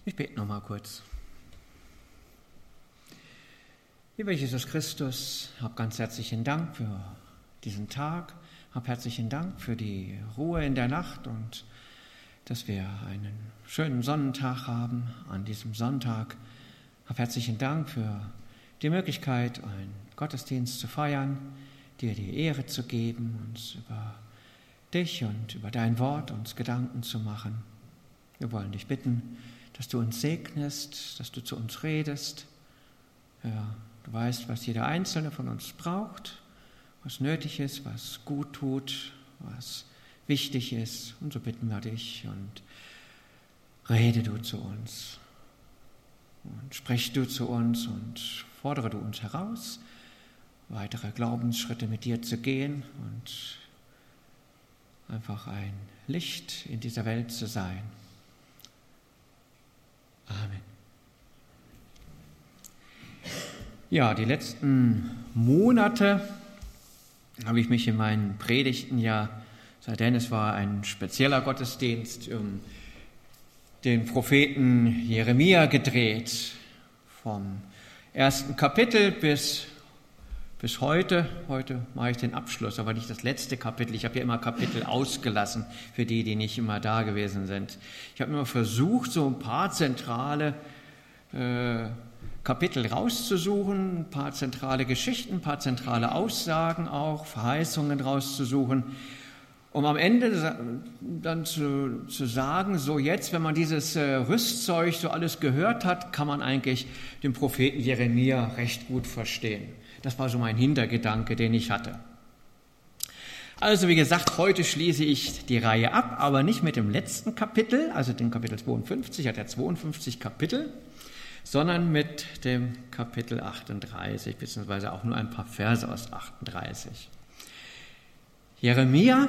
Ich bete noch mal kurz. Lieber Jesus Christus, hab ganz herzlichen Dank für diesen Tag, hab herzlichen Dank für die Ruhe in der Nacht und dass wir einen schönen Sonnentag haben an diesem Sonntag. Hab herzlichen Dank für die Möglichkeit, einen Gottesdienst zu feiern, dir die Ehre zu geben, uns über dich und über dein Wort uns Gedanken zu machen. Wir wollen dich bitten, dass du uns segnest, dass du zu uns redest. Ja, du weißt, was jeder Einzelne von uns braucht, was nötig ist, was gut tut, was wichtig ist. Und so bitten wir dich und rede du zu uns. Und sprich du zu uns und fordere du uns heraus, weitere Glaubensschritte mit dir zu gehen und einfach ein Licht in dieser Welt zu sein. Amen. Ja, die letzten Monate habe ich mich in meinen Predigten seitdem es war ein spezieller Gottesdienst, den Propheten Jeremia gedreht. Vom ersten Kapitel bis heute. Heute mache ich den Abschluss, aber nicht das letzte Kapitel. Ich habe ja immer Kapitel ausgelassen für die nicht immer da gewesen sind. Ich habe immer versucht, so ein paar zentrale Kapitel rauszusuchen, ein paar zentrale Geschichten, ein paar zentrale Aussagen auch, Verheißungen rauszusuchen, um am Ende dann zu sagen, so jetzt, wenn man dieses Rüstzeug so alles gehört hat, kann man eigentlich den Propheten Jeremia recht gut verstehen. Das war so mein Hintergedanke, den ich hatte. Also wie gesagt, heute schließe ich die Reihe ab, aber nicht mit dem letzten Kapitel, also dem Kapitel 52, hat er 52 Kapitel, sondern mit dem Kapitel 38, beziehungsweise auch nur ein paar Verse aus 38. Jeremia,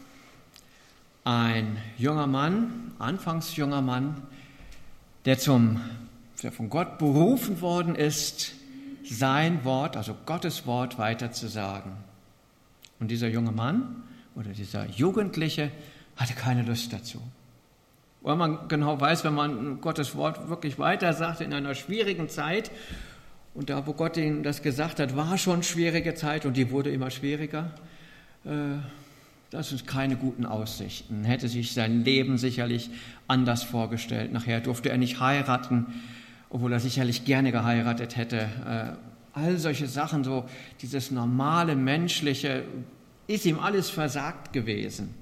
ein junger Mann, anfangs junger Mann, der von Gott berufen worden ist, sein Wort, also Gottes Wort, weiterzusagen. Und dieser junge Mann oder dieser Jugendliche hatte keine Lust dazu. Weil man genau weiß, wenn man Gottes Wort wirklich weitersagt in einer schwierigen Zeit, und da, wo Gott ihnen das gesagt hat, war schon schwierige Zeit und die wurde immer schwieriger, das sind keine guten Aussichten. Hätte sich sein Leben sicherlich anders vorgestellt. Nachher durfte er nicht heiraten, obwohl er sicherlich gerne geheiratet hätte. All solche Sachen, so dieses normale Menschliche, ist ihm alles versagt gewesen.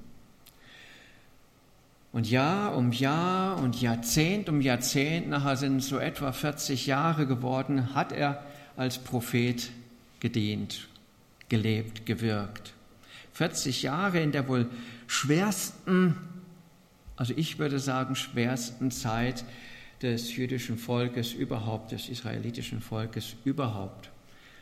Und Jahr um Jahr und Jahrzehnt um Jahrzehnt, nachher sind es so etwa 40 Jahre geworden, hat er als Prophet gedient, gelebt, gewirkt. 40 Jahre in der wohl schwersten, also ich würde sagen schwersten Zeit des jüdischen Volkes überhaupt, des israelitischen Volkes überhaupt.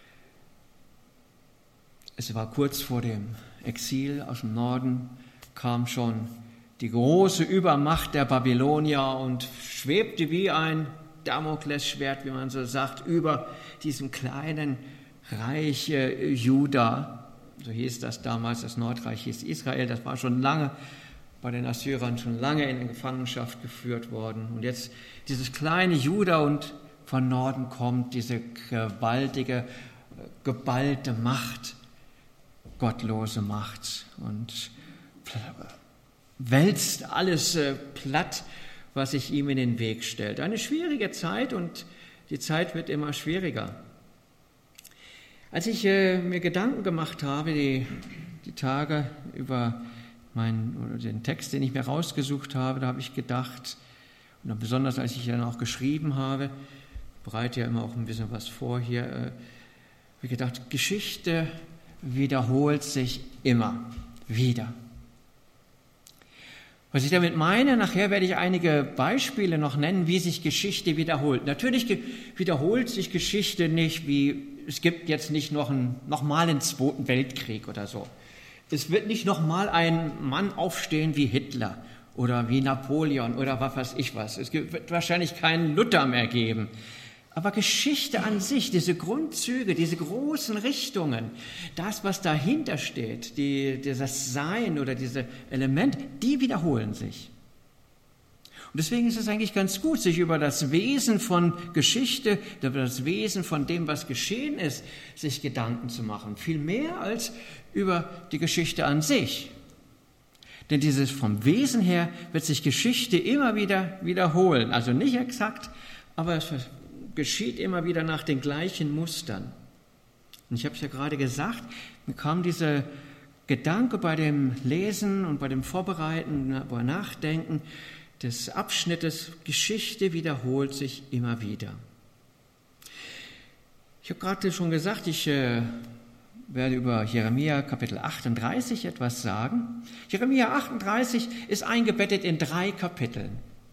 Es war kurz vor dem Exil aus dem Norden, kam schon die große Übermacht der Babylonier und schwebte wie ein Damoklesschwert, wie man so sagt, über diesem kleinen Reich Juda. So hieß das damals, das Nordreich hieß Israel, das war schon lange bei den Assyrern, schon lange in Gefangenschaft geführt worden. Und jetzt dieses kleine Juda und von Norden kommt diese gewaltige, geballte Macht, gottlose Macht und wälzt alles platt, was sich ihm in den Weg stellt. Eine schwierige Zeit und die Zeit wird immer schwieriger. Als ich mir Gedanken gemacht habe, die Tage über den Text, den ich mir rausgesucht habe, da habe ich gedacht, und dann besonders als ich dann auch geschrieben habe, bereite ja immer auch ein bisschen was vor hier, habe ich gedacht, Geschichte wiederholt sich immer wieder. Was ich damit meine, nachher werde ich einige Beispiele noch nennen, wie sich Geschichte wiederholt. Natürlich wiederholt sich Geschichte nicht, es gibt jetzt nicht noch mal einen Zweiten Weltkrieg oder so. Es wird nicht noch mal ein Mann aufstehen wie Hitler oder wie Napoleon oder was weiß ich was. Es wird wahrscheinlich keinen Luther mehr geben. Aber Geschichte an sich, diese Grundzüge, diese großen Richtungen, das, was dahinter steht, dieses Sein oder diese Elemente, die wiederholen sich. deswegen ist es eigentlich ganz gut, sich über das Wesen von Geschichte, über das Wesen von dem, was geschehen ist, sich Gedanken zu machen. Viel mehr als über die Geschichte an sich. Denn dieses vom Wesen her wird sich Geschichte immer wieder wiederholen. Also nicht exakt, aber es geschieht immer wieder nach den gleichen Mustern. Und ich habe es ja gerade gesagt, mir kam dieser Gedanke bei dem Lesen und bei dem Vorbereiten, beim Nachdenken des Abschnittes, Geschichte wiederholt sich immer wieder. Ich habe gerade schon gesagt, ich werde über Jeremia Kapitel 38 etwas sagen. Jeremia 38 ist eingebettet in 3 Kapiteln.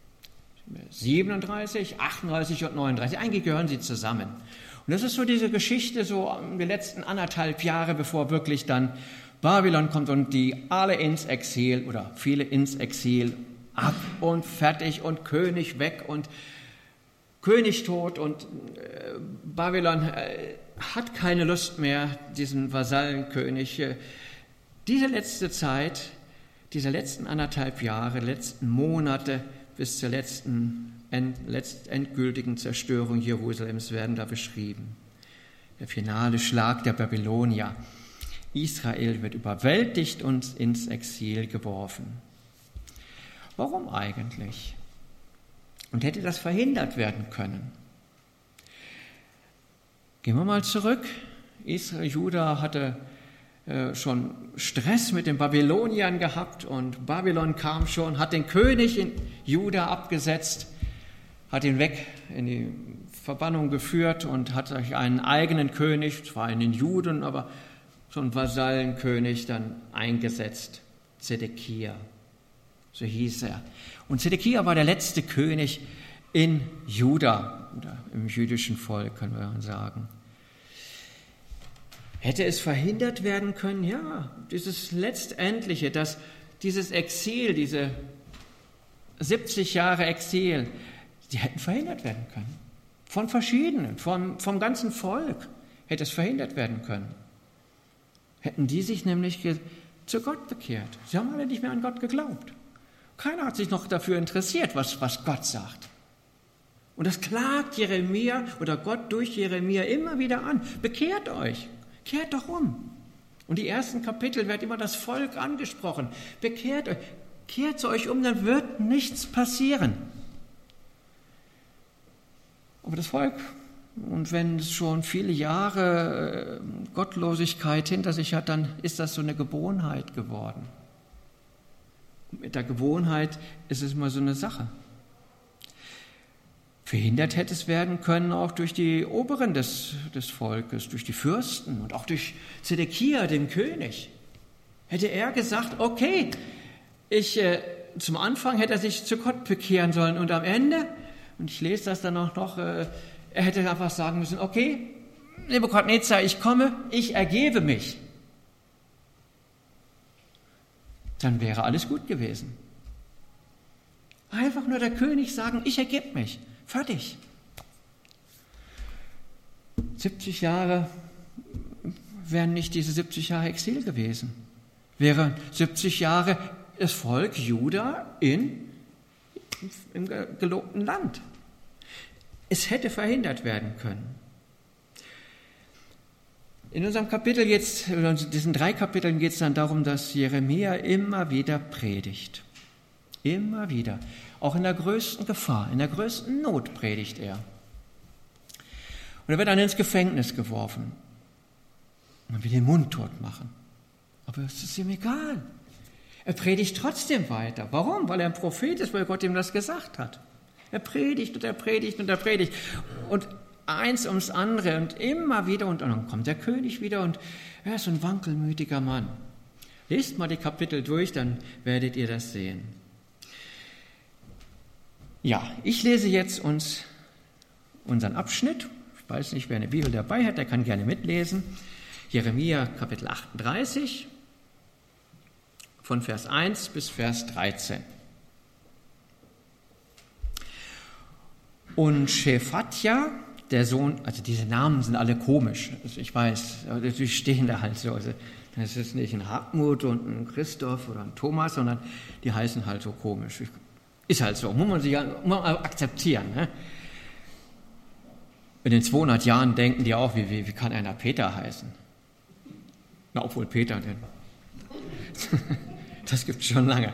37, 38 und 39. Eigentlich gehören sie zusammen. Und das ist so diese Geschichte, so die letzten 1,5 Jahre, bevor wirklich dann Babylon kommt und die alle ins Exil oder viele ins Exil, ab und fertig und König weg und König tot und Babylon hat keine Lust mehr, diesen Vasallenkönig. Diese letzte Zeit, diese letzten 1,5 Jahre, letzten Monate bis zur endgültigen Zerstörung Jerusalems werden da beschrieben. Der finale Schlag der Babylonier. Israel wird überwältigt und ins Exil geworfen. Warum eigentlich? Und hätte das verhindert werden können? Gehen wir mal zurück. Juda hatte schon Stress mit den Babyloniern gehabt und Babylon kam schon, hat den König in Juda abgesetzt, hat ihn weg in die Verbannung geführt und hat sich einen eigenen König, zwar einen Juden, aber so einen Vasallenkönig dann eingesetzt, Zedekia, so hieß er. Und Zedekia war der letzte König in Juda, oder im jüdischen Volk, können wir sagen. Hätte es verhindert werden können? Ja, dieses Letztendliche, dass dieses Exil, diese 70 Jahre Exil, die hätten verhindert werden können. Von verschiedenen, vom ganzen Volk hätte es verhindert werden können. Hätten die sich nämlich zu Gott bekehrt. Sie haben alle nicht mehr an Gott geglaubt. Keiner hat sich noch dafür interessiert, was Gott sagt. Und das klagt Jeremia oder Gott durch Jeremia immer wieder an. Bekehrt euch, kehrt doch um. Und die ersten Kapitel wird immer das Volk angesprochen. Bekehrt euch, kehrt zu euch um, dann wird nichts passieren. Aber das Volk, und wenn es schon viele Jahre Gottlosigkeit hinter sich hat, dann ist das so eine Gewohnheit geworden. Und mit der Gewohnheit ist es immer so eine Sache. Verhindert hätte es werden können auch durch die Oberen des Volkes, durch die Fürsten und auch durch Zedekia, den König. Hätte er gesagt, okay, zum Anfang hätte er sich zu Gott bekehren sollen und am Ende, und ich lese das dann auch noch, er hätte einfach sagen müssen, okay, Nebukadnezar, ich komme, ich ergebe mich. Dann wäre alles gut gewesen. Einfach nur der König sagen, ich ergebe mich. Fertig. 70 Jahre wären nicht diese 70 Jahre Exil gewesen. Wären 70 Jahre das Volk Juda im gelobten Land. Es hätte verhindert werden können. In unserem Kapitel jetzt, in diesen 3 Kapiteln geht es dann darum, dass Jeremia immer wieder predigt. Immer wieder. Auch in der größten Gefahr, in der größten Not predigt er. Und er wird dann ins Gefängnis geworfen. Man will den Mund tot machen. Aber es ist ihm egal. Er predigt trotzdem weiter. Warum? Weil er ein Prophet ist, weil Gott ihm das gesagt hat. Er predigt und er predigt und er predigt. Und eins ums andere und immer wieder. Und dann kommt der König wieder und er ist so ein wankelmütiger Mann. Lest mal die Kapitel durch, dann werdet ihr das sehen. Ja, ich lese jetzt uns unseren Abschnitt. Ich weiß nicht, wer eine Bibel dabei hat, der kann gerne mitlesen. Jeremia Kapitel 38 von Vers 1 bis Vers 13. Und Schephatja, der Sohn, also diese Namen sind alle komisch, also ich weiß, die stehen da halt so. Also das ist nicht ein Hartmut und ein Christoph oder ein Thomas, sondern die heißen halt so komisch. Ist halt so, muss man akzeptieren. Ne? In den 200 Jahren denken die auch, wie kann einer Peter heißen? Na, obwohl Peter denn. Das gibt es schon lange.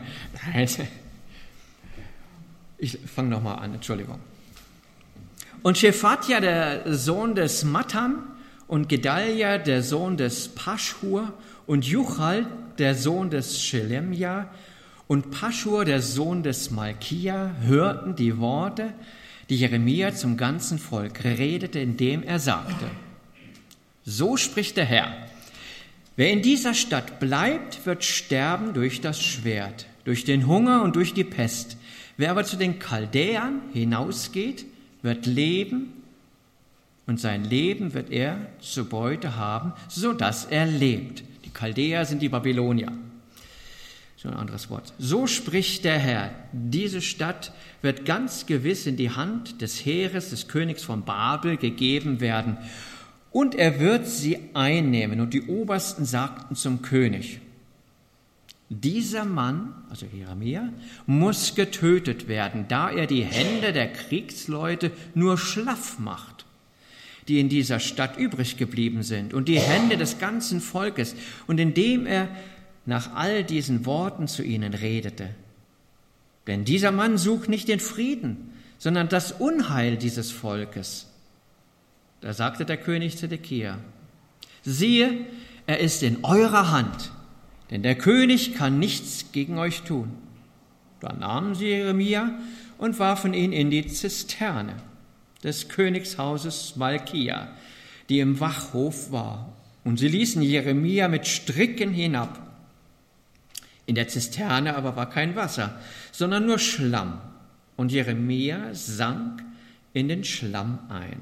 Ich fange nochmal an, Entschuldigung. Und Schephatja, der Sohn des Mattan, und Gedalja, der Sohn des Paschhur, und Juchal, der Sohn des Schelemja, und Paschhur, der Sohn des Malkia, hörten die Worte, die Jeremia zum ganzen Volk redete, indem er sagte: So spricht der Herr: Wer in dieser Stadt bleibt, wird sterben durch das Schwert, durch den Hunger und durch die Pest. Wer aber zu den Chaldäern hinausgeht, wird leben, und sein Leben wird er zur Beute haben, sodass er lebt. Die Chaldäer sind die Babylonier. So ein anderes Wort. So spricht der Herr: Diese Stadt wird ganz gewiss in die Hand des Heeres des Königs von Babel gegeben werden, und er wird sie einnehmen. Und die Obersten sagten zum König: Dieser Mann, also Jeremia, muss getötet werden, da er die Hände der Kriegsleute nur schlaff macht, die in dieser Stadt übrig geblieben sind, und die Hände des ganzen Volkes, und indem er nach all diesen Worten zu ihnen redete. Denn dieser Mann sucht nicht den Frieden, sondern das Unheil dieses Volkes. Da sagte der König Zedekia: Siehe, er ist in eurer Hand, denn der König kann nichts gegen euch tun. Da nahmen sie Jeremia und warfen ihn in die Zisterne des Königshauses Malkia, die im Wachhof war. Und sie ließen Jeremia mit Stricken hinab. In der Zisterne aber war kein Wasser, sondern nur Schlamm. Und Jeremia sank in den Schlamm ein.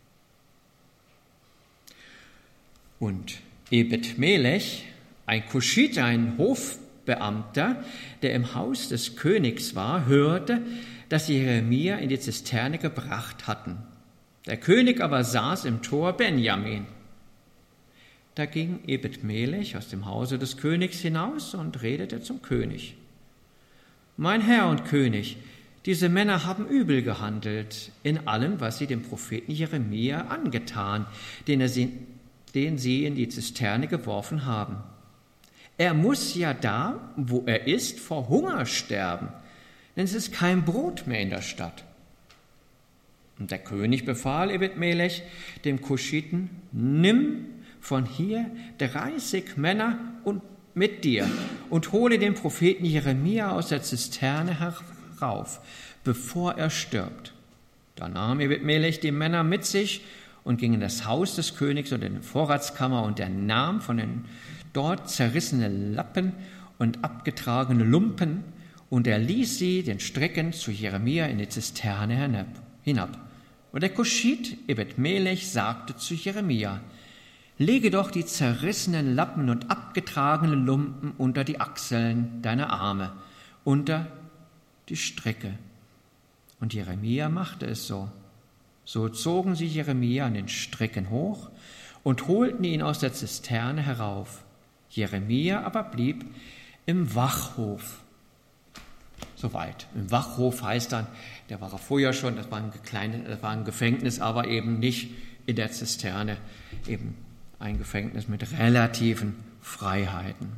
Und Ebed-Melech, ein Kuschiter, ein Hofbeamter, der im Haus des Königs war, hörte, dass sie Jeremia in die Zisterne gebracht hatten. Der König aber saß im Tor Benjamin. Da ging Ebed-Melech aus dem Hause des Königs hinaus und redete zum König: Mein Herr und König, diese Männer haben übel gehandelt in allem, was sie dem Propheten Jeremia angetan, den sie in die Zisterne geworfen haben. Er muss ja da, wo er ist, vor Hunger sterben, denn es ist kein Brot mehr in der Stadt. Und der König befahl Ebed-Melech, dem Kuschiten: Nimm von hier 30 Männer und mit dir und hole den Propheten Jeremia aus der Zisterne herauf, bevor er stirbt. Da nahm Ebed-Melech die Männer mit sich und ging in das Haus des Königs und in die Vorratskammer, und er nahm von den dort zerrissene Lappen und abgetragene Lumpen, und er ließ sie den Stricken zu Jeremia in die Zisterne hinab. Und der Kuschit Ebed-Melech sagte zu Jeremia: Lege doch die zerrissenen Lappen und abgetragenen Lumpen unter die Achseln deiner Arme, unter die Stricke. Und Jeremia machte es so. So zogen sie Jeremia an den Stricken hoch und holten ihn aus der Zisterne herauf. Jeremia aber blieb im Wachhof. Soweit. Im Wachhof heißt dann, der war vorher schon, das war ein Gefängnis, aber eben nicht in der Zisterne, eben ein Gefängnis mit relativen Freiheiten.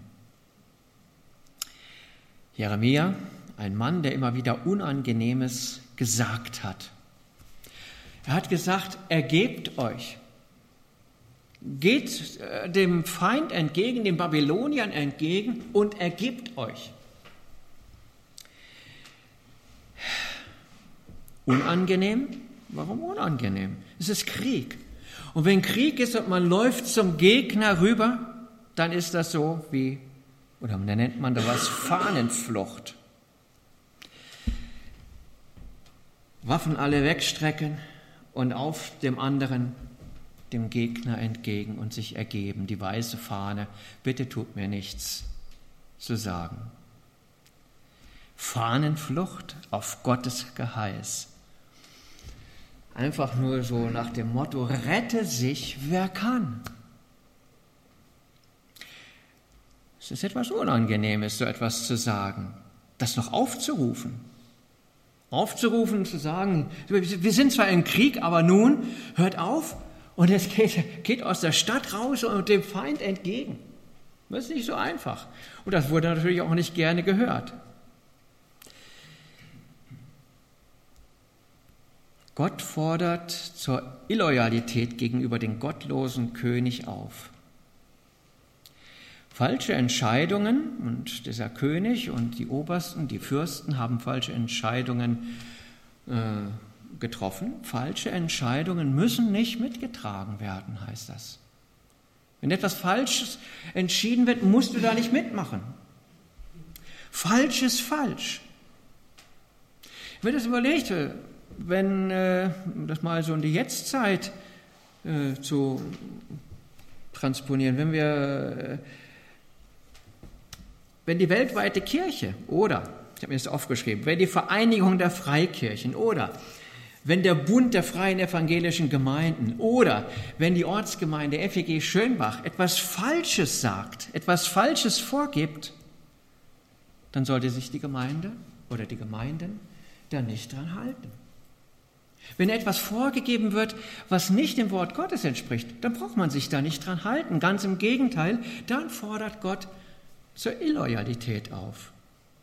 Jeremia, ein Mann, der immer wieder Unangenehmes gesagt hat. Er hat gesagt: Ergebt euch. Geht dem Feind entgegen, den Babyloniern entgegen, und ergebt euch. Unangenehm? Warum unangenehm? Es ist Krieg. Und wenn Krieg ist und man läuft zum Gegner rüber, dann ist das so wie, oder da nennt man das Fahnenflucht. Waffen alle wegstrecken und auf dem anderen, dem Gegner entgegen und sich ergeben. Die weiße Fahne: Bitte tut mir nichts zu sagen. Fahnenflucht auf Gottes Geheiß. Einfach nur so nach dem Motto: Rette sich, wer kann. Es ist etwas Unangenehmes, so etwas zu sagen, das noch aufzurufen. aufzurufen, zu sagen, wir sind zwar im Krieg, aber nun hört auf und es geht aus der Stadt raus und dem Feind entgegen. Das ist nicht so einfach. Und das wurde natürlich auch nicht gerne gehört. Gott fordert zur Illoyalität gegenüber dem gottlosen König auf. Falsche Entscheidungen, und dieser König und die Obersten, die Fürsten haben falsche Entscheidungen getroffen. Falsche Entscheidungen müssen nicht mitgetragen werden, heißt das. Wenn etwas Falsches entschieden wird, musst du da nicht mitmachen. Falsch ist falsch. Ich mir das überlegt, wenn das mal so in die Jetztzeit zu transponieren, wenn die weltweite Kirche oder, ich habe mir das aufgeschrieben, wenn die Vereinigung der Freikirchen oder wenn der Bund der freien evangelischen Gemeinden oder wenn die Ortsgemeinde FEG Schönbach etwas Falsches sagt, etwas Falsches vorgibt, dann sollte sich die Gemeinde oder die Gemeinden da nicht dran halten. Wenn etwas vorgegeben wird, was nicht dem Wort Gottes entspricht, dann braucht man sich da nicht dran halten. Ganz im Gegenteil, dann fordert Gott zur Illoyalität auf.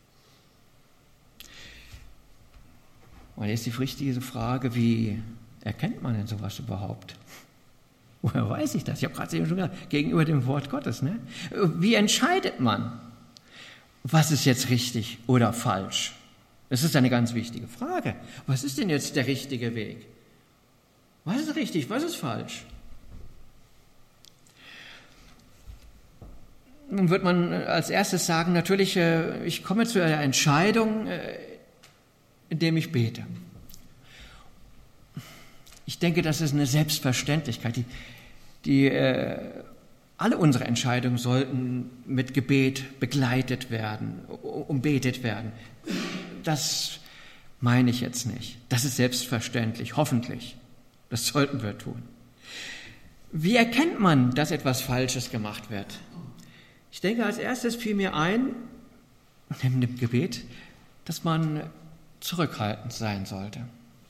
Und jetzt die richtige Frage, wie erkennt man denn sowas überhaupt? Woher weiß ich das? Ich habe gerade eben schon gesagt, gegenüber dem Wort Gottes. Ne? Wie entscheidet man, was ist jetzt richtig oder falsch? Das ist eine ganz wichtige Frage. Was ist denn jetzt der richtige Weg? Was ist richtig, was ist falsch? Nun wird man als erstes sagen, natürlich, ich komme zu einer Entscheidung, indem ich bete. Ich denke, das ist eine Selbstverständlichkeit. Alle unsere Entscheidungen sollten mit Gebet begleitet werden, umbetet werden. Das meine ich jetzt nicht. Das ist selbstverständlich, hoffentlich. Das sollten wir tun. Wie erkennt man, dass etwas Falsches gemacht wird? Ich denke, als erstes fiel mir ein, neben dem Gebet, dass man zurückhaltend sein sollte.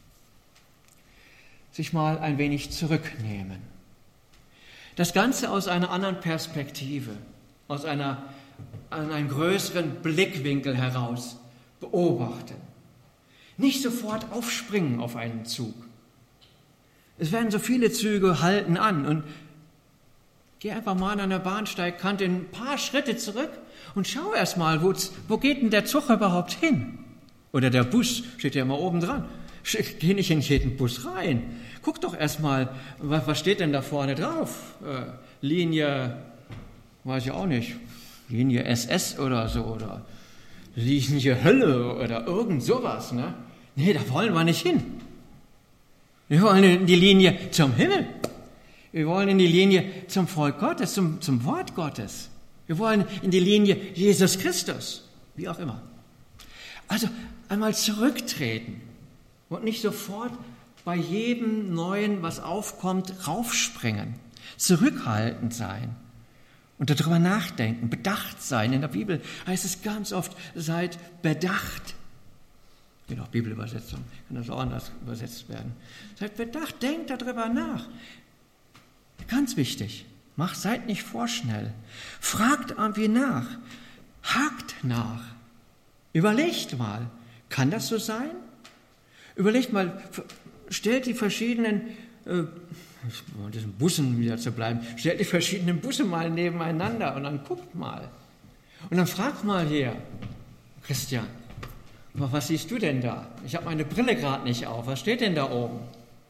Sich mal ein wenig zurücknehmen. Das Ganze aus einer anderen Perspektive, aus einem größeren Blickwinkel heraus beobachten. Nicht sofort aufspringen auf einen Zug. Es werden so viele Züge halten an und geh einfach mal an der Bahnsteigkante ein paar Schritte zurück und schau erst mal, wo geht denn der Zug überhaupt hin? Oder der Bus steht ja immer oben dran. Geh nicht in jeden Bus rein. Guck doch erst mal, was steht denn da vorne drauf? Linie, weiß ich auch nicht, Linie SS oder so, oder Linie Hölle oder irgend sowas. Ne? Nee, da wollen wir nicht hin. Wir wollen in die Linie zum Himmel. Wir wollen in die Linie zum Volk Gottes, zum Wort Gottes. Wir wollen in die Linie Jesus Christus, wie auch immer. Also einmal zurücktreten und nicht sofort bei jedem Neuen, was aufkommt, raufspringen. Zurückhaltend sein und darüber nachdenken, bedacht sein. In der Bibel heißt es ganz oft, seid bedacht. Genau, Bibelübersetzung, kann das auch anders übersetzt werden. Seid bedacht, denkt darüber nach. Ganz wichtig, seid nicht vorschnell. Fragt irgendwie nach, hakt nach. Überlegt mal, kann das so sein? Überlegt mal, stellt die verschiedenen, diesen Bussen wieder zu bleiben, stellt die verschiedenen Busse mal nebeneinander und dann guckt mal. Und dann fragt mal hier, Christian, was siehst du denn da? Ich habe meine Brille gerade nicht auf, was steht denn da oben?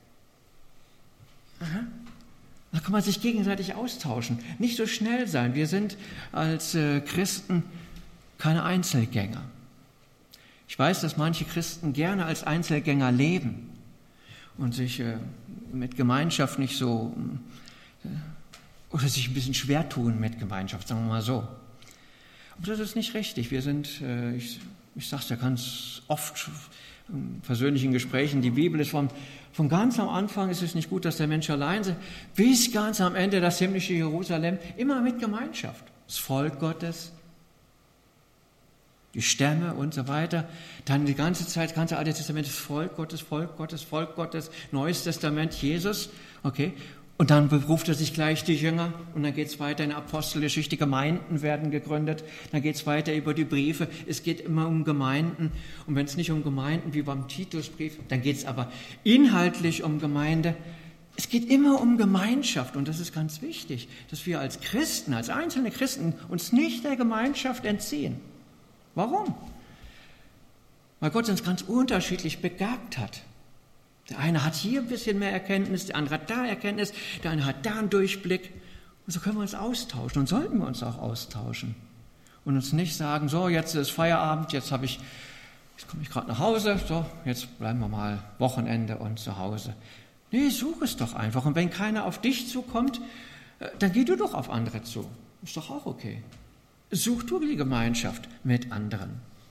Aha. Da kann man sich gegenseitig austauschen, nicht so schnell sein. Wir sind als Christen keine Einzelgänger. Ich weiß, dass manche Christen gerne als Einzelgänger leben und sich mit Gemeinschaft nicht so, oder sich ein bisschen schwer tun mit Gemeinschaft, sagen wir mal so. Aber das ist nicht richtig. Wir sind, ich sage es ja ganz oft in persönlichen Gesprächen, die Bibel ist von ganz am Anfang ist es nicht gut, dass der Mensch allein ist, bis ganz am Ende das himmlische Jerusalem, immer mit Gemeinschaft. Das Volk Gottes, die Stämme und so weiter. Dann die ganze Zeit, das ganze Alte Testament, das Volk Gottes, Volk Gottes, Volk Gottes, Neues Testament, Jesus. Okay. Und dann beruft er sich gleich die Jünger und dann geht es weiter in der Apostelgeschichte, Gemeinden werden gegründet, dann geht es weiter über die Briefe, es geht immer um Gemeinden und wenn es nicht um Gemeinden wie beim Titusbrief, dann geht es aber inhaltlich um Gemeinde. Es geht immer um Gemeinschaft und das ist ganz wichtig, dass wir als Christen, als einzelne Christen uns nicht der Gemeinschaft entziehen. Warum? Weil Gott uns ganz unterschiedlich begabt hat. Der eine hat hier ein bisschen mehr Erkenntnis, der andere hat da Erkenntnis, der eine hat da einen Durchblick. Und so können wir uns austauschen und sollten wir uns auch austauschen. Und uns nicht sagen, so, jetzt ist Feierabend, jetzt komme ich gerade nach Hause, so, jetzt bleiben wir mal Wochenende und zu Hause. Nee, such es doch einfach. Und wenn keiner auf dich zukommt, dann geh du doch auf andere zu. Ist doch auch okay. Such du die Gemeinschaft mit anderen.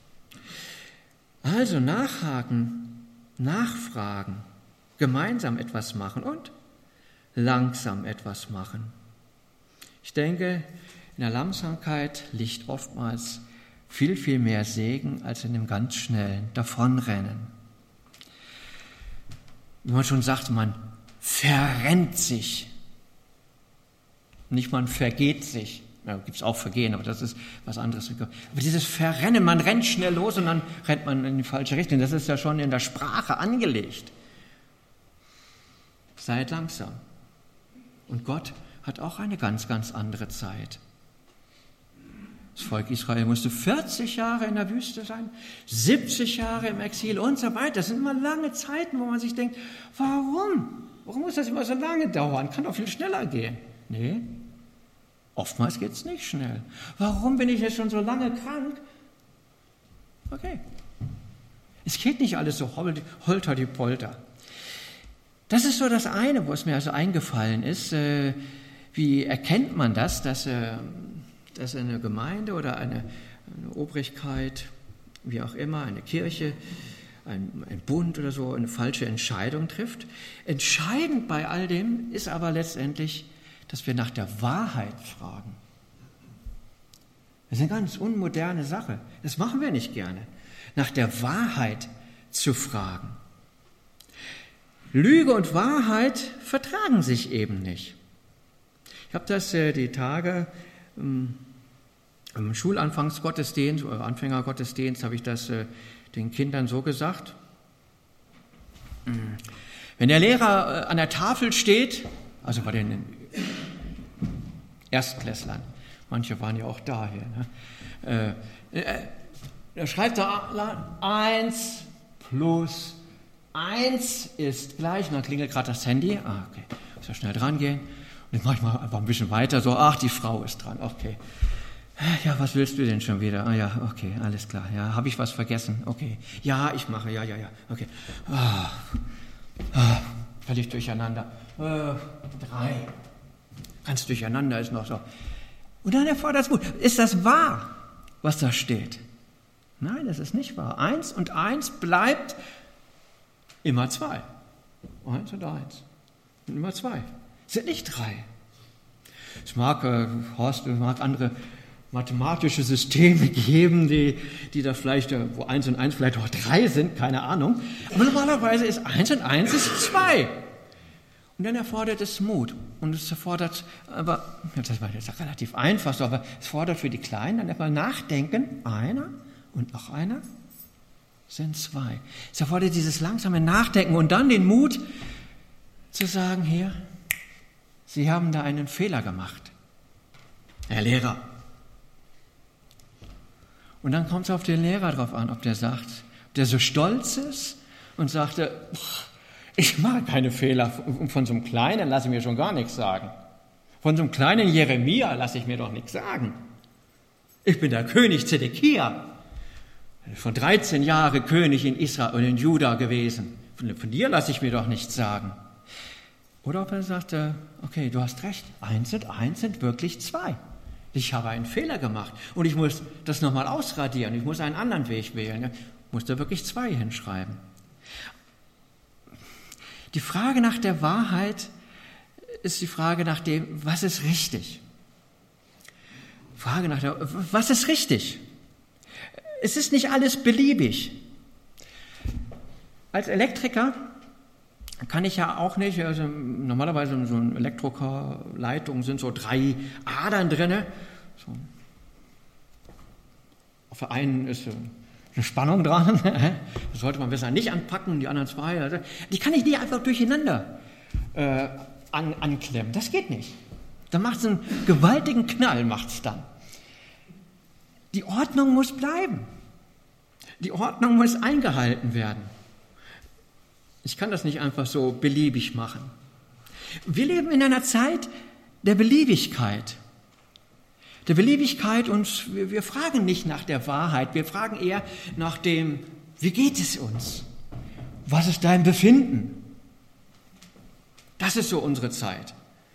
Also nachhaken, nachfragen, gemeinsam etwas machen und langsam etwas machen. Ich denke, in der Langsamkeit liegt oftmals viel, viel mehr Segen als in dem ganz schnellen Davonrennen. Wie man schon sagt, man verrennt sich. Nicht man vergeht sich. Ja, gibt es auch Vergehen, aber das ist was anderes. Aber dieses Verrennen, man rennt schnell los und dann rennt man in die falsche Richtung. Das ist ja schon in der Sprache angelegt. Seid langsam. Und Gott hat auch eine ganz, ganz andere Zeit. Das Volk Israel musste 40 Jahre in der Wüste sein, 70 Jahre im Exil und so weiter. Das sind immer lange Zeiten, wo man sich denkt, warum? Warum muss das immer so lange dauern? Kann doch viel schneller gehen. Nee. Oftmals geht es nicht schnell. Warum bin ich jetzt schon so lange krank? Okay. Es geht nicht alles so holter die Polter. Das ist so das eine, wo es mir also eingefallen ist. Wie erkennt man das, dass eine Gemeinde oder eine Obrigkeit, wie auch immer, eine Kirche, ein Bund oder so, eine falsche Entscheidung trifft? Entscheidend bei all dem ist aber letztendlich, dass wir nach der Wahrheit fragen. Das ist eine ganz unmoderne Sache. Das machen wir nicht gerne. Nach der Wahrheit zu fragen. Lüge und Wahrheit vertragen sich eben nicht. Ich habe das die Tage im Schulanfangsgottesdienst oder Anfängergottesdienst habe ich das den Kindern so gesagt. Wenn der Lehrer an der Tafel steht, also bei den Erstklässlern, manche waren ja auch da hier, da schreibt er 1 plus 1 ist gleich, und dann klingelt gerade das Handy, okay, muss ja schnell dran gehen, und jetzt mache ich mal einfach ein bisschen weiter, so, die Frau ist dran, okay. Ja, was willst du denn schon wieder? Ja, okay, alles klar, ja, habe ich was vergessen? Okay, ja, ich mache, ja, okay. Völlig durcheinander. 3. Ganz durcheinander ist noch so. Und dann erfordert es Mut. Ist das wahr, was da steht? Nein, das ist nicht wahr. 1 und 1 bleibt immer 2. 1 und 1. Und immer 2. Es sind nicht 3. Es mag, Horst, andere mathematische Systeme geben, die da vielleicht, wo 1 und 1 vielleicht auch 3 sind, keine Ahnung. Aber normalerweise ist 1 und 1 ist 2. Und dann erfordert es Mut. Und es erfordert, aber, das war jetzt relativ einfach, so, aber es fordert für die Kleinen dann erstmal nachdenken. Einer und noch einer sind 2. Es erfordert dieses langsame Nachdenken und dann den Mut zu sagen, hier, Sie haben da einen Fehler gemacht, Herr Lehrer. Und dann kommt es auf den Lehrer drauf an, ob der sagt, ob der so stolz ist und sagte, ich mache keine Fehler. Von so einem Kleinen lasse ich mir schon gar nichts sagen. Von so einem kleinen Jeremia lasse ich mir doch nichts sagen. Ich bin der König Zedekia. Von 13 Jahre König in Israel und in Juda gewesen. Von dir lasse ich mir doch nichts sagen. Oder ob er sagte, okay, du hast recht, 1 und 1 sind wirklich 2. Ich habe einen Fehler gemacht und ich muss das nochmal ausradieren. Ich muss einen anderen Weg wählen. Ich muss da wirklich 2 hinschreiben. Die Frage nach der Wahrheit ist die Frage nach dem, was ist richtig? Was ist richtig? Es ist nicht alles beliebig. Als Elektriker kann ich ja auch nicht, also normalerweise in so einer Elektroleitung sind so 3 Adern drin. So. Auf der einen ist eine Spannung dran, das sollte man besser nicht anpacken, die anderen 2, also, die kann ich nicht einfach durcheinander anklemmen, das geht nicht. Da macht es einen gewaltigen Knall, macht es dann. Die Ordnung muss bleiben. Die Ordnung muss eingehalten werden. Ich kann das nicht einfach so beliebig machen. Wir leben in einer Zeit der Beliebigkeit. Der Beliebigkeit und wir fragen nicht nach der Wahrheit, wir fragen eher nach dem, wie geht es uns? Was ist dein Befinden? Das ist so unsere Zeit.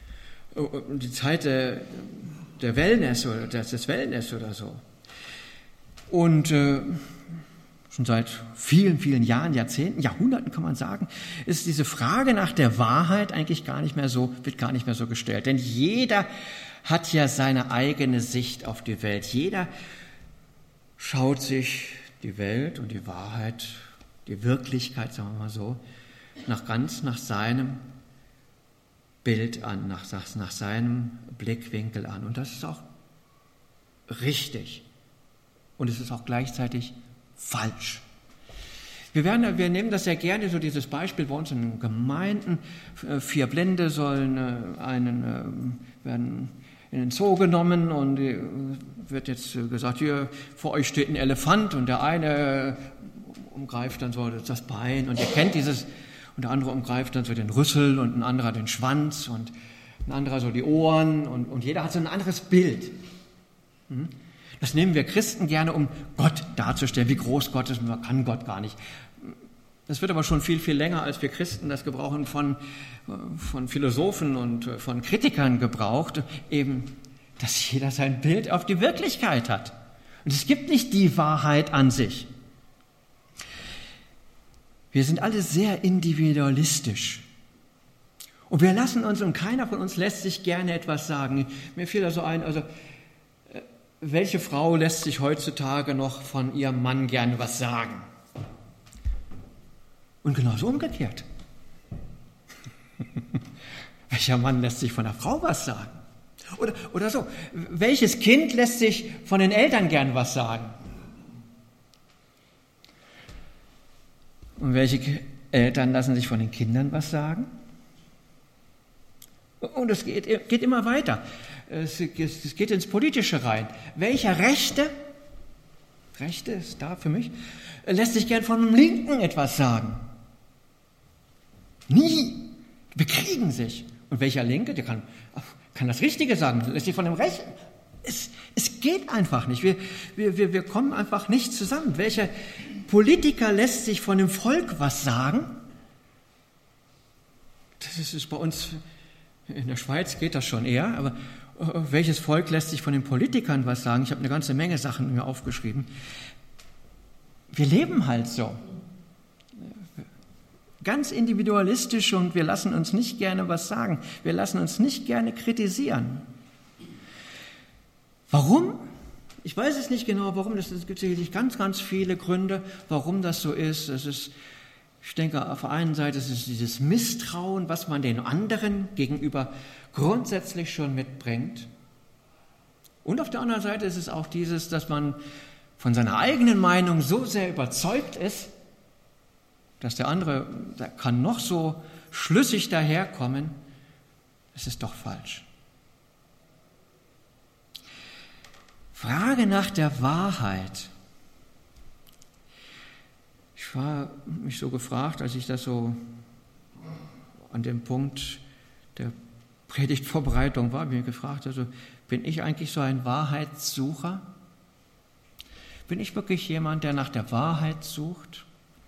Die Zeit der Wellness oder des Wellness oder so. Und schon seit vielen, vielen Jahren, Jahrzehnten, Jahrhunderten kann man sagen, ist diese Frage nach der Wahrheit eigentlich wird gar nicht mehr so gestellt. Denn jeder hat ja seine eigene Sicht auf die Welt. Jeder schaut sich die Welt und die Wahrheit, die Wirklichkeit, sagen wir mal so, nach seinem Bild an, nach seinem Blickwinkel an. Und das ist auch richtig. Und es ist auch gleichzeitig falsch. Wir nehmen das sehr gerne, so dieses Beispiel bei uns in den Gemeinden. 4 Blinde werden in den Zoo genommen und wird jetzt gesagt, hier vor euch steht ein Elefant und der eine umgreift dann so das Bein und ihr kennt dieses, und der andere umgreift dann so den Rüssel und ein anderer den Schwanz und ein anderer so die Ohren und jeder hat so ein anderes Bild. Das nehmen wir Christen gerne, um Gott darzustellen, wie groß Gott ist, man kann Gott gar nicht. Das wird aber schon viel, viel länger, als wir Christen das gebrauchen, von Philosophen und von Kritikern gebraucht, eben, dass jeder sein Bild auf die Wirklichkeit hat. Und es gibt nicht die Wahrheit an sich. Wir sind alle sehr individualistisch. Und wir lassen uns, und keiner von uns lässt sich gerne etwas sagen. Mir fiel da so ein, also, welche Frau lässt sich heutzutage noch von ihrem Mann gern was sagen? Und genauso umgekehrt. Welcher Mann lässt sich von der Frau was sagen? Oder so, welches Kind lässt sich von den Eltern gern was sagen? Und welche Eltern lassen sich von den Kindern was sagen? Und es geht immer weiter. Es geht ins Politische rein. Welcher Rechte ist da für mich, lässt sich gern von dem Linken etwas sagen? Nie. Die bekriegen sich. Und welcher Linke, der kann das Richtige sagen, lässt sich von dem Rechten. Es geht einfach nicht. Wir kommen einfach nicht zusammen. Welcher Politiker lässt sich von dem Volk was sagen? Das ist bei uns, in der Schweiz geht das schon eher, aber welches Volk lässt sich von den Politikern was sagen? Ich habe eine ganze Menge Sachen mir aufgeschrieben. Wir leben halt so. Ganz individualistisch und wir lassen uns nicht gerne was sagen. Wir lassen uns nicht gerne kritisieren. Warum? Ich weiß es nicht genau, warum. Es gibt sicherlich ganz, ganz viele Gründe, warum das so ist. Ich denke, auf der einen Seite ist es dieses Misstrauen, was man den anderen gegenüber grundsätzlich schon mitbringt. Und auf der anderen Seite ist es auch dieses, dass man von seiner eigenen Meinung so sehr überzeugt ist, dass der andere, der kann noch so schlüssig daherkommen, es ist doch falsch. Frage nach der Wahrheit. Ich war mich so gefragt, als ich das so an dem Punkt der Predigtvorbereitung war, mir gefragt, also bin ich eigentlich so ein Wahrheitssucher? Bin ich wirklich jemand, der nach der Wahrheit sucht?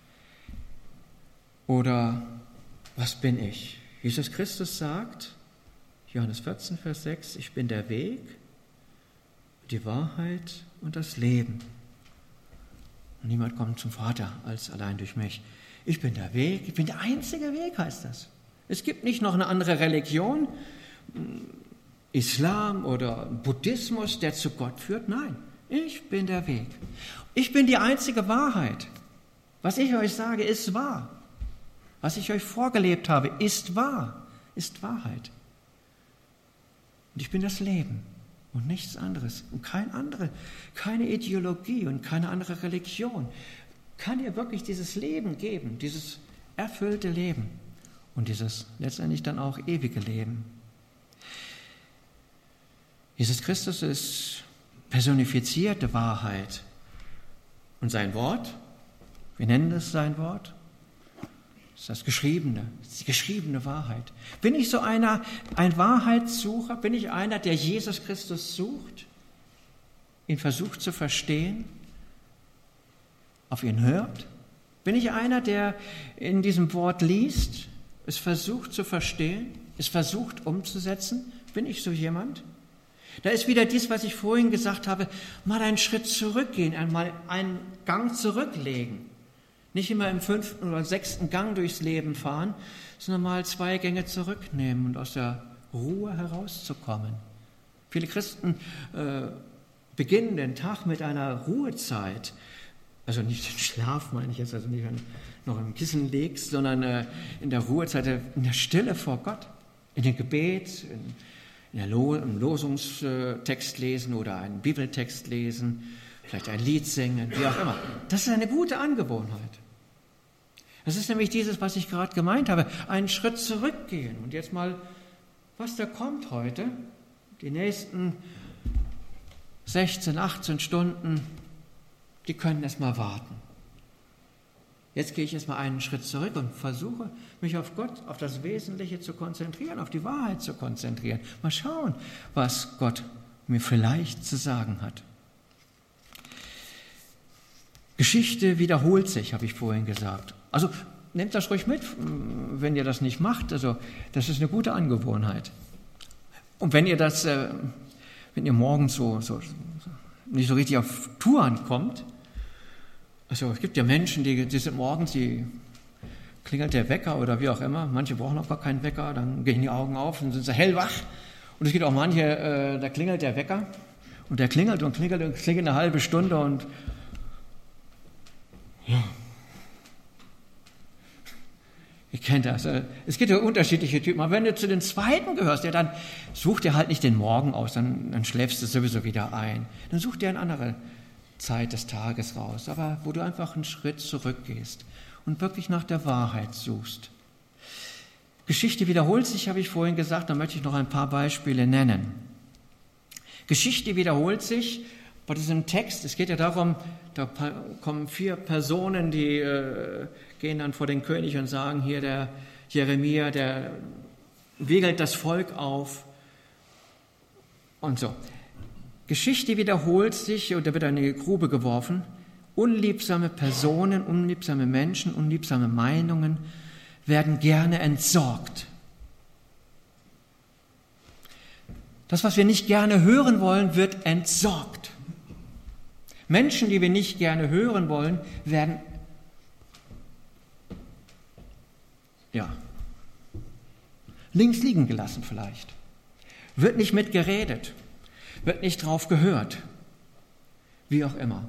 Oder was bin ich? Jesus Christus sagt, Johannes 14, Vers 6, ich bin der Weg, die Wahrheit und das Leben. Und niemand kommt zum Vater als allein durch mich. Ich bin der Weg, ich bin der einzige Weg, heißt das. Es gibt nicht noch eine andere Religion, Islam oder Buddhismus, der zu Gott führt. Nein, Ich bin der Weg. Ich bin die einzige Wahrheit. Was ich euch sage, ist wahr. Was ich euch vorgelebt habe, ist wahr, ist Wahrheit. Und ich bin das Leben und nichts anderes. Und keine Ideologie und keine andere Religion kann dir wirklich dieses Leben geben, dieses erfüllte Leben und dieses letztendlich dann auch ewige Leben. Jesus Christus ist personifizierte Wahrheit. Und sein Wort, wir nennen es sein Wort, ist das Geschriebene, ist die geschriebene Wahrheit. Bin ich so ein Wahrheitssucher? Bin ich einer, der Jesus Christus sucht, ihn versucht zu verstehen, auf ihn hört? Bin ich einer, der in diesem Wort liest, es versucht zu verstehen, es versucht umzusetzen? Bin ich so jemand? Da ist wieder dies, was ich vorhin gesagt habe, mal einen Schritt zurückgehen, einmal einen Gang zurücklegen. Nicht immer im 5. oder 6. Gang durchs Leben fahren, sondern mal 2 Gänge zurücknehmen und aus der Ruhe herauszukommen. Viele Christen beginnen den Tag mit einer Ruhezeit. Also nicht den Schlaf, meine ich jetzt, also nicht noch im Kissen legst, sondern in der Ruhezeit, in der Stille vor Gott, in dem Gebet, im Losungstext lesen oder einen Bibeltext lesen, vielleicht ein Lied singen, wie auch immer. Das ist eine gute Angewohnheit. Das ist nämlich dieses, was ich gerade gemeint habe, einen Schritt zurückgehen. Und jetzt mal, was da kommt heute, die nächsten 16, 18 Stunden, die können erst mal warten. Jetzt gehe ich erst mal einen Schritt zurück und versuche, mich auf Gott, auf das Wesentliche zu konzentrieren, auf die Wahrheit zu konzentrieren. Mal schauen, was Gott mir vielleicht zu sagen hat. Geschichte wiederholt sich, habe ich vorhin gesagt. Also nehmt das ruhig mit, wenn ihr das nicht macht. Also das ist eine gute Angewohnheit. Und wenn ihr morgens so nicht so richtig auf Touren kommt, also es gibt ja Menschen, die sind morgens, die klingelt der Wecker oder wie auch immer. Manche brauchen auch gar keinen Wecker, dann gehen die Augen auf und sind sie hellwach. Und es gibt auch manche, da klingelt der Wecker und der klingelt und klingelt und klingelt eine halbe Stunde und ja. Ihr kennt das. Es gibt ja unterschiedliche Typen. Aber wenn du zu den Zweiten gehörst, ja, dann such dir halt nicht den Morgen aus, dann schläfst du sowieso wieder ein. Dann such dir eine andere Zeit des Tages raus, aber wo du einfach einen Schritt zurückgehst und wirklich nach der Wahrheit suchst. Geschichte wiederholt sich, habe ich vorhin gesagt, da möchte ich noch ein paar Beispiele nennen. Geschichte wiederholt sich bei diesem Text. Es geht ja darum, da kommen 4 Personen, die gehen dann vor den König und sagen, hier der Jeremia, der wiegelt das Volk auf und so. Geschichte wiederholt sich und da wird eine Grube geworfen. Unliebsame Personen, unliebsame Menschen, unliebsame Meinungen werden gerne entsorgt. Das, was wir nicht gerne hören wollen, wird entsorgt. Menschen, die wir nicht gerne hören wollen, werden links liegen gelassen vielleicht. Wird nicht mitgeredet, wird nicht drauf gehört, wie auch immer.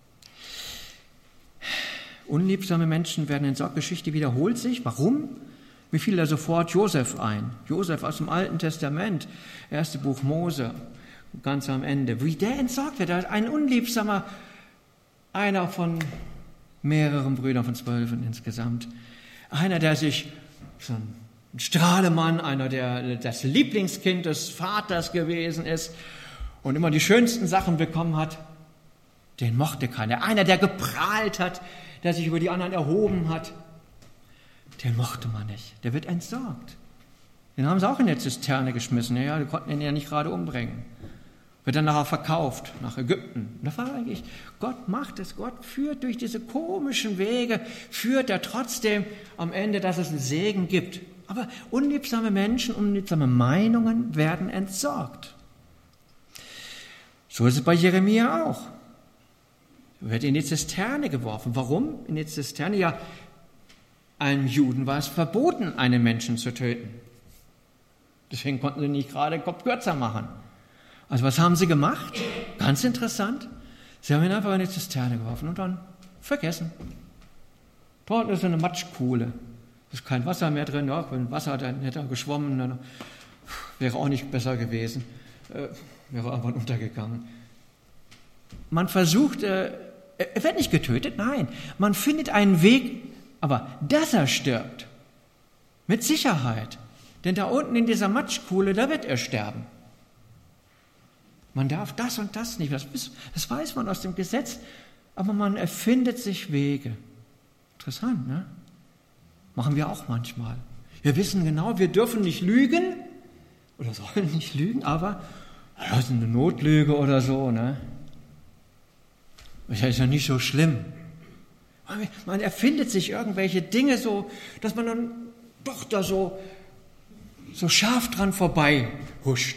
Unliebsame Menschen werden entsorgt. Geschichte wiederholt sich. Warum? Mir fiel da sofort Josef ein. Josef aus dem Alten Testament, 1. Buch Mose, ganz am Ende. Wie der entsorgt wird. Ein unliebsamer, einer von mehreren Brüdern, von 12 insgesamt. Einer, der sich, so ein Strahlemann, einer, der das Lieblingskind des Vaters gewesen ist und immer die schönsten Sachen bekommen hat, den mochte keiner. Einer, der geprahlt hat, der sich über die anderen erhoben hat, den mochte man nicht. Der wird entsorgt. Den haben sie auch in die Zisterne geschmissen. Ja, die konnten ihn ja nicht gerade umbringen. Wird dann nachher verkauft nach Ägypten. Und da frage ich, Gott macht es. Gott führt durch diese komischen Wege, führt er trotzdem am Ende, dass es einen Segen gibt. Aber unliebsame Menschen, unliebsame Meinungen werden entsorgt. So ist es bei Jeremia auch. Er wird in die Zisterne geworfen. Warum in die Zisterne? Ja, einem Juden war es verboten, einen Menschen zu töten. Deswegen konnten sie nicht gerade den Kopf kürzer machen. Also was haben sie gemacht? Ganz interessant. Sie haben ihn einfach in die Zisterne geworfen und dann vergessen. Dort ist eine Matschkuhle. Es ist kein Wasser mehr drin. Ja, wenn Wasser, dann hätte er geschwommen, dann wäre auch nicht besser gewesen. Wäre aber untergegangen. Man versucht, er wird nicht getötet, nein. Man findet einen Weg, aber dass er stirbt, mit Sicherheit. Denn da unten in dieser Matschkuhle, da wird er sterben. Man darf das und das nicht. Das weiß man aus dem Gesetz, aber man erfindet sich Wege. Interessant, ne? Machen wir auch manchmal. Wir wissen genau, wir dürfen nicht lügen oder sollen nicht lügen, aber das ist eine Notlüge oder so, ne? Das ist ja nicht so schlimm. Man erfindet sich irgendwelche Dinge so, dass man dann doch da so scharf dran vorbei huscht.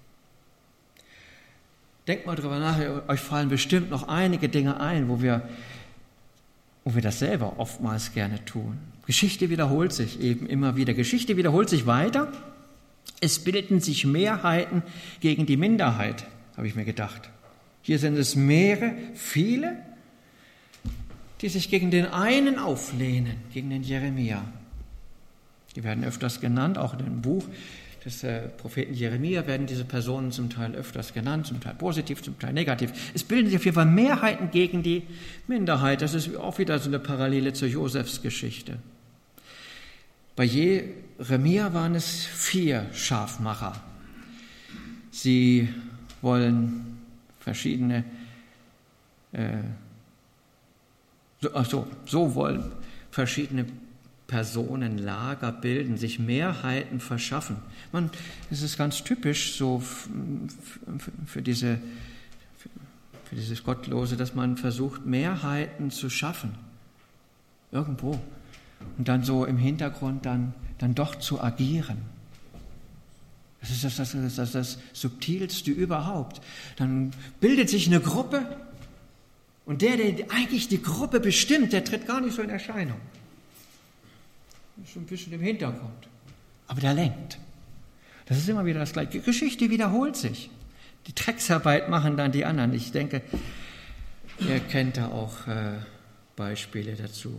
Denkt mal drüber nach, euch fallen bestimmt noch einige Dinge ein, wo wir das selber oftmals gerne tun. Geschichte wiederholt sich eben immer wieder. Geschichte wiederholt sich weiter. Es bilden sich Mehrheiten gegen die Minderheit, habe ich mir gedacht. Hier sind es viele, die sich gegen den einen auflehnen, gegen den Jeremia. Die werden öfters genannt, auch in dem Buch des Propheten Jeremia werden diese Personen zum Teil öfters genannt, zum Teil positiv, zum Teil negativ. Es bilden sich auf jeden Fall Mehrheiten gegen die Minderheit. Das ist auch wieder so eine Parallele zur Josefs Geschichte. Bei Jeremia waren es 4 Scharfmacher. Sie wollen verschiedene, wollen verschiedene Personen Lager bilden, sich Mehrheiten verschaffen. Es ist ganz typisch so für dieses Gottlose, dass man versucht, Mehrheiten zu schaffen. Irgendwo. Und dann so im Hintergrund dann doch zu agieren. Das ist das Subtilste überhaupt. Dann bildet sich eine Gruppe und der eigentlich die Gruppe bestimmt, der tritt gar nicht so in Erscheinung. Ist schon ein bisschen im Hintergrund. Aber der lenkt. Das ist immer wieder das Gleiche. Die Geschichte wiederholt sich. Die Drecksarbeit machen dann die anderen. Ich denke, ihr kennt da auch Beispiele dazu.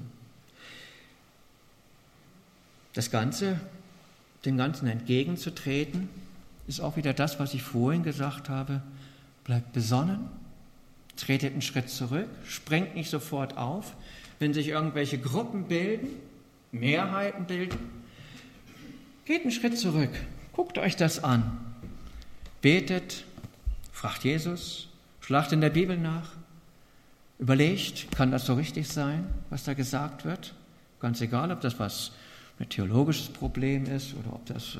Dem Ganzen entgegenzutreten, ist auch wieder das, was ich vorhin gesagt habe. Bleibt besonnen, tretet einen Schritt zurück, sprengt nicht sofort auf, wenn sich irgendwelche Gruppen bilden, Mehrheiten bilden. Geht einen Schritt zurück, guckt euch das an, betet, fragt Jesus, schlagt in der Bibel nach, überlegt, kann das so richtig sein, was da gesagt wird? Ganz egal, ob das ein theologisches Problem ist oder ob das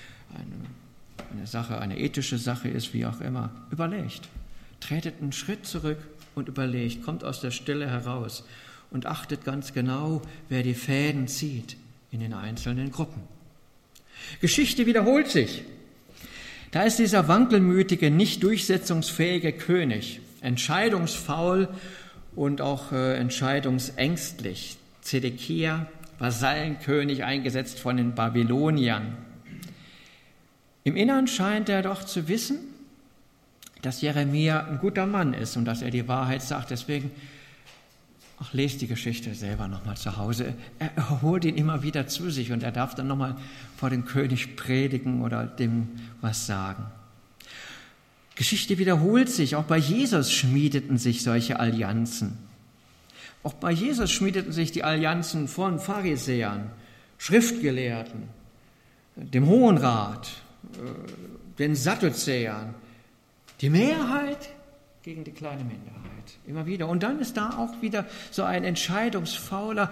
eine ethische Sache ist, wie auch immer. Überlegt, tretet einen Schritt zurück und überlegt, kommt aus der Stille heraus und achtet ganz genau, wer die Fäden zieht in den einzelnen Gruppen. Geschichte wiederholt sich. Da ist dieser wankelmütige, nicht durchsetzungsfähige König, entscheidungsfaul und auch entscheidungsängstlich. Zedekia, Vasallenkönig, eingesetzt von den Babyloniern. Im Innern scheint er doch zu wissen, dass Jeremia ein guter Mann ist und dass er die Wahrheit sagt. Deswegen, lest die Geschichte selber nochmal zu Hause. Er holt ihn immer wieder zu sich und er darf dann nochmal vor dem König predigen oder dem was sagen. Geschichte wiederholt sich. Auch bei Jesus schmiedeten sich solche Allianzen. Auch bei Jesus schmiedeten sich die Allianzen von Pharisäern, Schriftgelehrten, dem Hohen Rat, den Sadduzäern. Die Mehrheit gegen die kleine Minderheit. Immer wieder. Und dann ist da auch wieder so ein entscheidungsfauler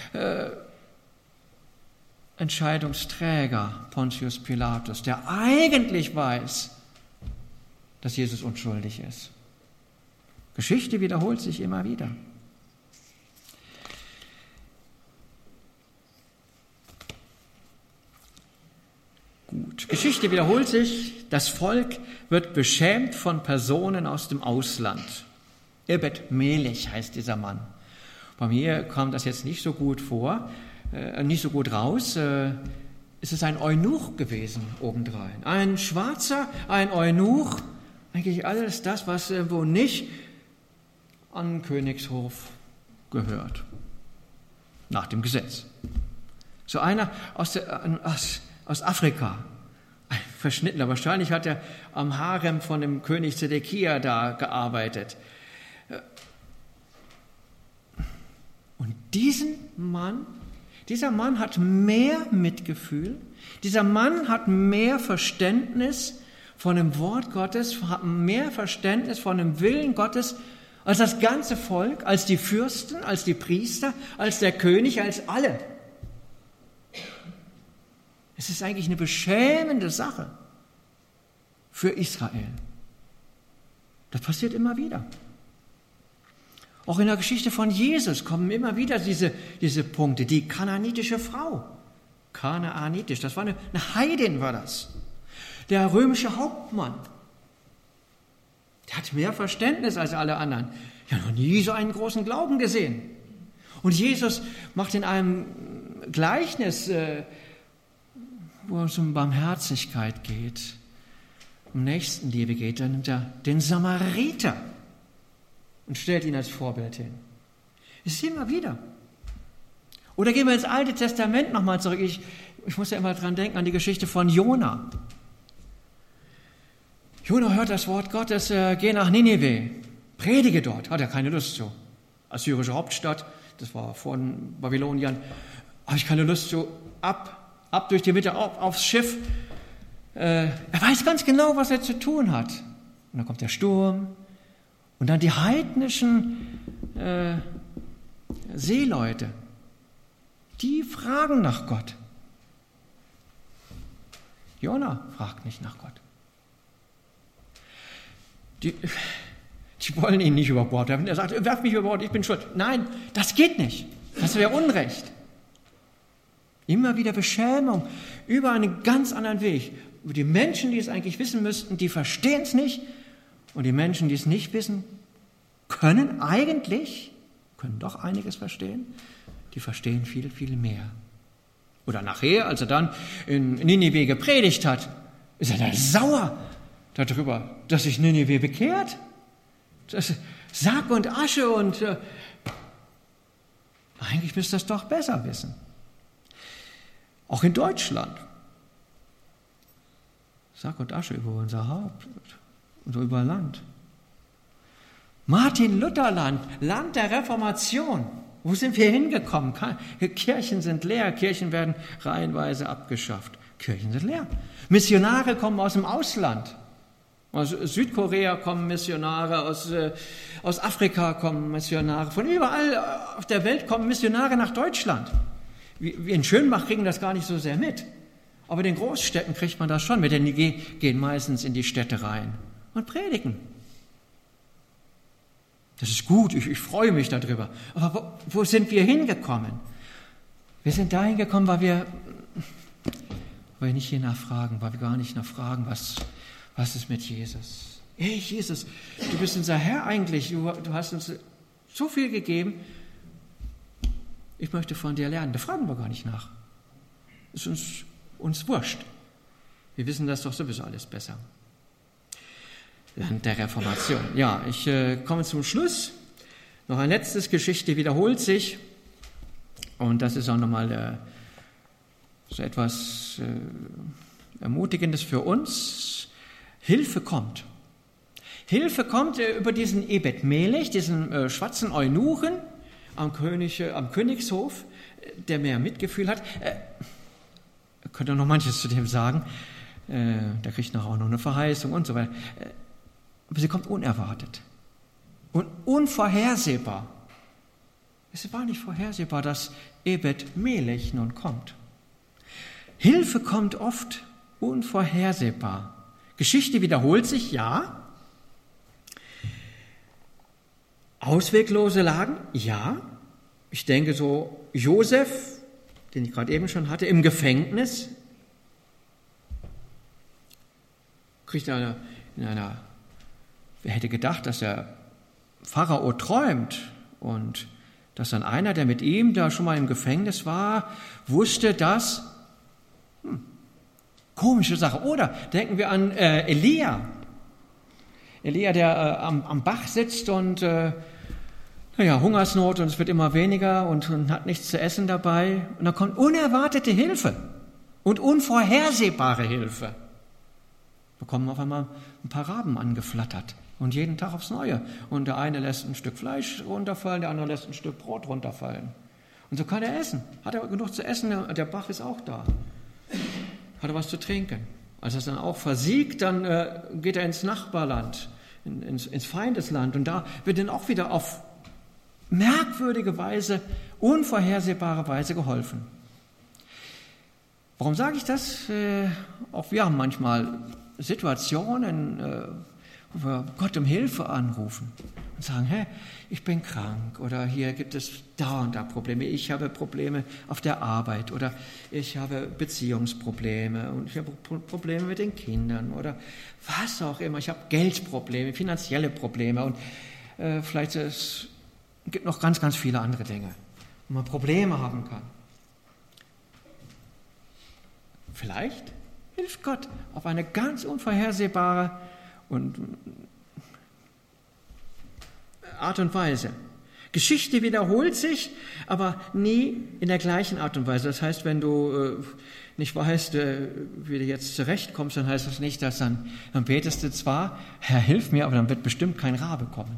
Entscheidungsträger, Pontius Pilatus, der eigentlich weiß, dass Jesus unschuldig ist. Geschichte wiederholt sich immer wieder. Gut. Geschichte wiederholt sich. Das Volk wird beschämt von Personen aus dem Ausland. Ebed Melech heißt dieser Mann. Bei mir kam das jetzt nicht so gut raus. Es ist ein Eunuch gewesen obendrein. Ein Schwarzer, ein Eunuch. Eigentlich alles das, was wo nicht an den Königshof gehört, nach dem Gesetz. So einer aus Afrika, ein Verschnittener, wahrscheinlich hat er am Harem von dem König Zedekia da gearbeitet. Und dieser Mann hat mehr Mitgefühl, dieser Mann hat mehr Verständnis von dem Wort Gottes, hat mehr Verständnis von dem Willen Gottes als das ganze Volk, als die Fürsten, als die Priester, als der König, als alle. Es ist eigentlich eine beschämende Sache für Israel. Das passiert immer wieder. Auch in der Geschichte von Jesus kommen immer wieder diese Punkte. Die kanaanitische Frau. Kanaanitisch, das war eine Heidin, war das. Der römische Hauptmann. Der hat mehr Verständnis als alle anderen. Ich habe noch nie so einen großen Glauben gesehen. Und Jesus macht in einem Gleichnis, wo es um Barmherzigkeit geht, um Nächstenliebe geht, dann nimmt er den Samariter und stellt ihn als Vorbild hin. Das sehen wir wieder. Oder gehen wir ins Alte Testament nochmal zurück. Ich muss ja immer dran denken an die Geschichte von Jona. Jona hört das Wort Gottes, geh nach Ninive, predige dort. Hat er keine Lust zu. Assyrische Hauptstadt, das war vor den Babyloniern, habe ich keine Lust zu. Ab durch die Mitte, aufs Schiff. Er weiß ganz genau, was er zu tun hat. Und dann kommt der Sturm. Und dann die heidnischen Seeleute, die fragen nach Gott. Jona fragt nicht nach Gott. Die wollen ihn nicht über Bord werfen. Er sagt, werf mich über Bord, ich bin schuld. Nein, das geht nicht. Das wäre Unrecht. Immer wieder Beschämung über einen ganz anderen Weg. Über die Menschen, die es eigentlich wissen müssten, die verstehen es nicht. Und die Menschen, die es nicht wissen, können doch einiges verstehen. Die verstehen viel, viel mehr. Oder nachher, als er dann in Ninive gepredigt hat, ist er da sauer darüber, dass sich Ninive bekehrt. Das ist Sack und Asche und eigentlich müsste das doch besser wissen. Auch in Deutschland. Sack und Asche über unser Haupt und über Land. Martin Luther Land der Reformation. Wo sind wir hingekommen? Kirchen sind leer, Kirchen werden reihenweise abgeschafft. Kirchen sind leer. Missionare kommen aus dem Ausland. Aus Südkorea kommen Missionare, aus Afrika kommen Missionare. Von überall auf der Welt kommen Missionare nach Deutschland. Wir in Schönbach kriegen das gar nicht so sehr mit. Aber in den Großstädten kriegt man das schon mit, denn die gehen meistens in die Städte rein und predigen. Das ist gut, ich freue mich darüber. Aber wo sind wir hingekommen? Wir sind dahin gekommen, weil wir nicht hier nachfragen, weil wir gar nicht nachfragen, was ist mit Jesus? Hey Jesus, du bist unser Herr eigentlich, du hast uns so viel gegeben. Ich möchte von dir lernen. Da fragen wir gar nicht nach. Ist uns wurscht. Wir wissen das doch sowieso alles besser. Land der Reformation. Ja, ich komme zum Schluss. Noch ein letztes, Geschichte wiederholt sich. Und das ist auch nochmal so etwas Ermutigendes für uns. Hilfe kommt. Hilfe kommt über diesen Ebed Melech, diesen schwarzen Eunuchen am Königshof, der mehr Mitgefühl hat. Könnt ihr noch manches zu dem sagen. Der kriegt noch auch noch eine Verheißung und so weiter. Aber sie kommt unerwartet und unvorhersehbar. Es war nicht vorhersehbar, dass Ebed Melech nun kommt. Hilfe kommt oft unvorhersehbar. Geschichte wiederholt sich, ja. Ausweglose Lagen, ja. Ich denke so, Josef, den ich gerade eben schon hatte, im Gefängnis, kriegt er wer hätte gedacht, dass der Pharao träumt und dass dann einer, der mit ihm da schon mal im Gefängnis war, wusste, dass komische Sache. Oder denken wir an Elia. Elia, der am Bach sitzt und Hungersnot und es wird immer weniger und hat nichts zu essen dabei. Und dann kommt unerwartete Hilfe und unvorhersehbare Hilfe. Da kommen auf einmal ein paar Raben angeflattert und jeden Tag aufs Neue. Und der eine lässt ein Stück Fleisch runterfallen, der andere lässt ein Stück Brot runterfallen. Und so kann er essen. Hat er genug zu essen, der Bach ist auch da. Hat er was zu trinken. Als er dann auch versiegt, dann geht er ins Nachbarland, ins Feindesland. Und da wird dann auch wieder auf merkwürdige Weise, unvorhersehbare Weise geholfen. Warum sage ich das? Auch wir haben manchmal Situationen, wo wir Gott um Hilfe anrufen und sagen, hey, ich bin krank oder hier gibt es da und da Probleme, ich habe Probleme auf der Arbeit oder ich habe Beziehungsprobleme und ich habe Probleme mit den Kindern oder was auch immer, ich habe Geldprobleme, finanzielle Probleme und vielleicht es gibt noch ganz, ganz viele andere Dinge, wo man Probleme haben kann. Vielleicht hilft Gott auf eine ganz unvorhersehbare Art und Weise. Geschichte wiederholt sich, aber nie in der gleichen Art und Weise. Das heißt, wenn du nicht weißt, wie du jetzt zurechtkommst, dann heißt das nicht, dass dann betest du zwar, Herr, hilf mir, aber dann wird bestimmt kein Rabe kommen.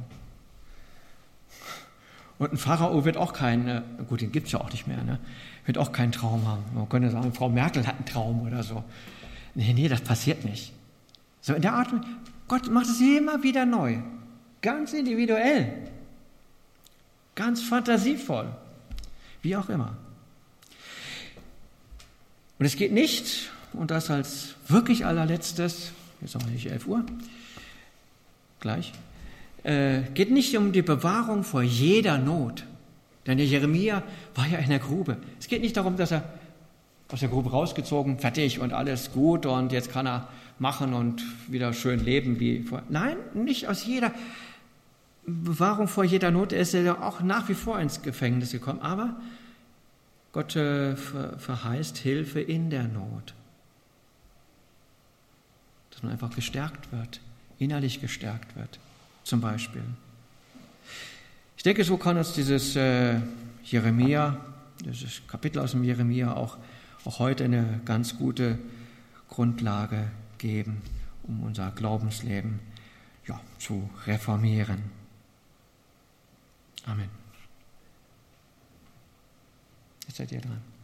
Und ein Pharao wird auch gut, den gibt es ja auch nicht mehr, ne? Wird auch keinen Traum haben. Man könnte sagen, Frau Merkel hat einen Traum oder so. Nee, das passiert nicht. So in der Art, Gott macht es immer wieder neu. Ganz individuell. Ganz fantasievoll. Wie auch immer. Und es geht nicht, und das als wirklich allerletztes, jetzt haben wir nicht 11 Uhr, gleich, geht nicht um die Bewahrung vor jeder Not. Denn der Jeremia war ja in der Grube. Es geht nicht darum, dass er aus der Grube rausgezogen, fertig und alles gut und jetzt kann er machen und wieder schön leben wie vorher. Nein, nicht aus jeder Bewahrung vor jeder Not. Er ist ja auch nach wie vor ins Gefängnis gekommen. Aber Gott verheißt Hilfe in der Not. Dass man einfach gestärkt wird, innerlich gestärkt wird. Zum Beispiel. Ich denke, so kann uns dieses dieses Kapitel aus dem Jeremia auch heute eine ganz gute Grundlage geben, um unser Glaubensleben zu reformieren. Amen. Jetzt seid ihr dran.